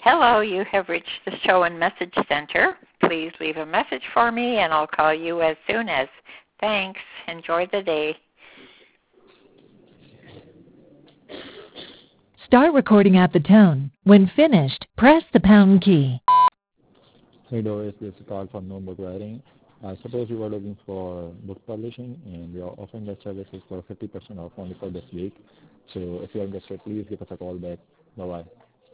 Hello, you have reached the show and message center. Please leave a message for me and I'll call you as soon as. Thanks. Enjoy the day. Start recording at the tone. When finished, press the pound key. Hey Doris, this is Carl from No Book Writing. I suppose you were looking for book publishing and we are offering that services for 50% off only for this week. So if you're interested, please give us a call back. Bye-bye.